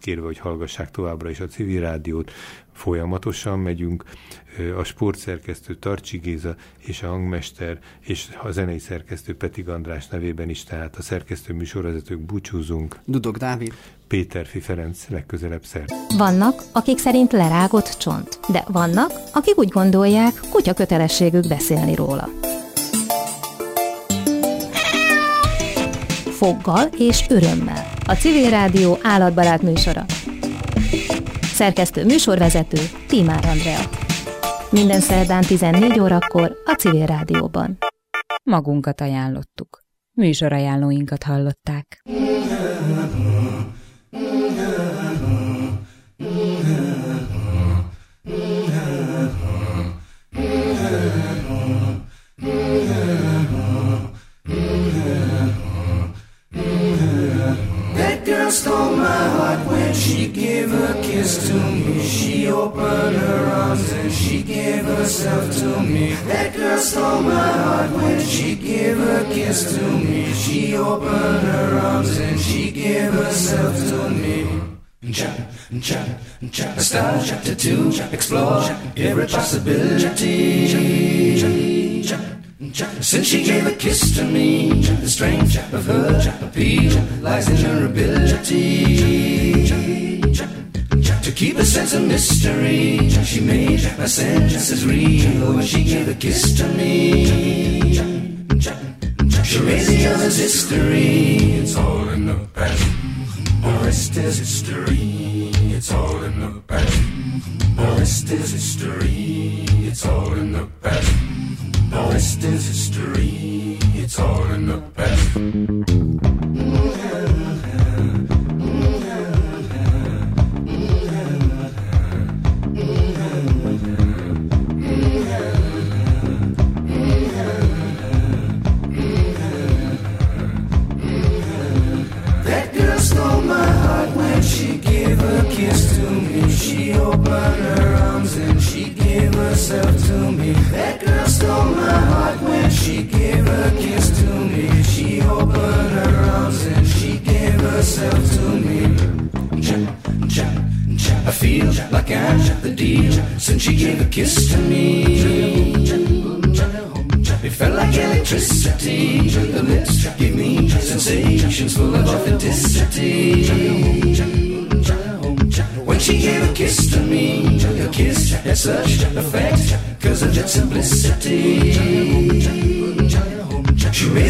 kérve, hogy hallgassák továbbra is a civil rádiót. Folyamatosan megyünk. A sportszerkesztő Tarcsi Géza és a hangmester és a zenei szerkesztő Pedig András nevében is, tehát a szerkesztő műsorvezetők búcsúzunk. Dudok Dávid, Péterfi Ferenc, legközelebb szert. Vannak, akik szerint lerágott csont, de vannak, akik úgy gondolják, kutya kötelességük beszélni róla. Foggal és örömmel. A Civil Rádió állatbarát műsora. Szerkesztő műsorvezető Tímár Andrea. Minden szerdán 14 órakor a Civil Rádióban. Magunkat ajánlottuk. Műsorajánlóinkat hallották. That girl stole my heart when she gave a kiss to me. She opened her arms and she gave herself to me. That girl stole my heart when she gave a kiss to me. She opened her arms and she gave herself to me. Start chapter 2, explore every possibility. Since she gave a kiss to me, the strength of her appeal lies in her ability to keep a sense of mystery. She made my senses real when she gave a kiss to me. She made the others history. It's all in the past. The rest is history. It's all in the past. The rest is history. It's all in the past. The rest is history. It's all in the past. That girl stole my heart when she gave a kiss to me. She opened her arms and she gave herself to me. That girl stole my heart when she gave a kiss to me. She opened her arms and she gave herself to me. I feel like I'm the deal since she gave a kiss to me. It felt like electricity. The lips gave me sensations full of authenticity. When she gave a kiss to me, her kiss had such effect 'cause of its simplicity. She made